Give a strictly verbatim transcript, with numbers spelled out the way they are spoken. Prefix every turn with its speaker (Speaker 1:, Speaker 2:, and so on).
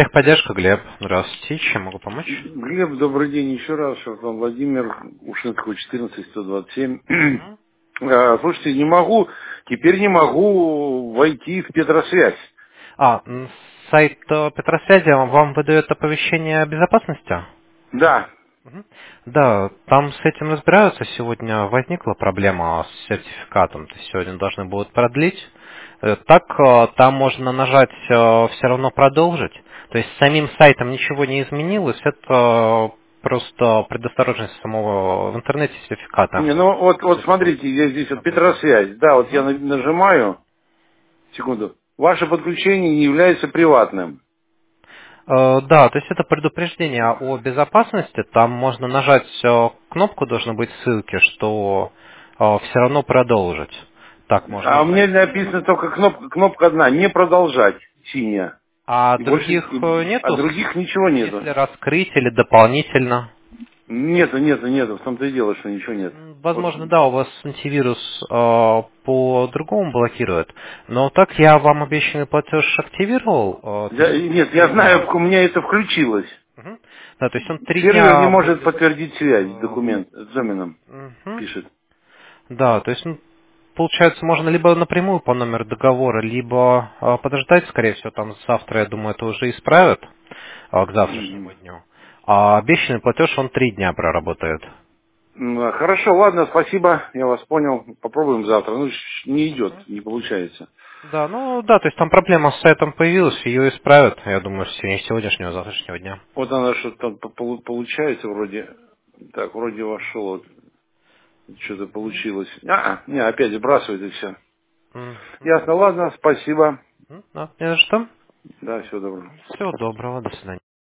Speaker 1: Техподдержка, Глеб. Здравствуйте. Чем могу помочь?
Speaker 2: Глеб, добрый день еще раз. Шартан Владимир, Ушинского, четырнадцать, сто двадцать семь.
Speaker 1: Мгм.
Speaker 2: А, Слушайте, не могу, теперь не могу войти в Петросвязь.
Speaker 1: А, м, сайт э, Петросвязи вам выдает оповещение о безопасности?
Speaker 2: Да.
Speaker 1: Мгм. Да, там с этим разбираются. Сегодня возникла проблема с сертификатом. То есть сегодня должны будут продлить. Э, Так, э, там можно нажать все равно продолжить. То есть с самим сайтом ничего не изменилось. Это просто предосторожность самого в интернете сертификата.
Speaker 2: Не, ну вот, вот
Speaker 1: Существует.
Speaker 2: смотрите, я здесь вот Петросвязь. Да, вот я
Speaker 1: Мгм.
Speaker 2: на- нажимаю. Секунду. Ваше подключение не является приватным.
Speaker 1: Э, Да, то есть это предупреждение о безопасности. Там можно нажать э, кнопку, должны быть ссылки, что все равно продолжить. Так
Speaker 2: А
Speaker 1: можно
Speaker 2: у меня
Speaker 1: зайти.
Speaker 2: написано только кнопка, кнопка одна, не продолжать, синяя.
Speaker 1: А
Speaker 2: И больше,
Speaker 1: других э,
Speaker 2: и- а
Speaker 1: нету,
Speaker 2: других ничего нету.
Speaker 1: если раскрыть или дополнительно?
Speaker 2: Нету, нету, нету. В том-то и дело, что ничего нет.
Speaker 1: М,
Speaker 2: Вот.
Speaker 1: Возможно, да, у вас антивирус э, по-другому блокирует. Но так я вам обещанный платеж активировал. э, то
Speaker 2: Я-
Speaker 1: есть он
Speaker 2: нет,
Speaker 1: три
Speaker 2: я
Speaker 1: дня.
Speaker 2: знаю, у меня это включилось.
Speaker 1: Мгм. Да, то есть он три
Speaker 2: Сервер не
Speaker 1: дня
Speaker 2: может
Speaker 1: будет.
Speaker 2: подтвердить связь,
Speaker 1: э,
Speaker 2: документ, экзаменом
Speaker 1: мгм.
Speaker 2: пишет.
Speaker 1: Да, то есть, ну, получается, можно либо напрямую по номеру договора, либо э, подождать, скорее всего, там завтра, я думаю, это уже исправят э, к завтрашнему
Speaker 2: Мгм.
Speaker 1: дню. А обещанный платеж он три дня проработает.
Speaker 2: Ну, а хорошо, ладно, спасибо, я вас понял. Попробуем завтра. Ну, ш- не идет,
Speaker 1: Мгм.
Speaker 2: не получается.
Speaker 1: Да, ну да, то есть там проблема с сайтом появилась, ее исправят, я думаю, в течение сегодняшнего, завтрашнего дня.
Speaker 2: Вот она что-то по- полу- получается вроде. Так, вроде вошел, вот, что-то получилось. А, не, опять сбрасывает и все.
Speaker 1: Мгм.
Speaker 2: Ясно, ладно, спасибо.
Speaker 1: М, да, не за что.
Speaker 2: Да, всего доброго.
Speaker 1: Всего доброго, до свидания.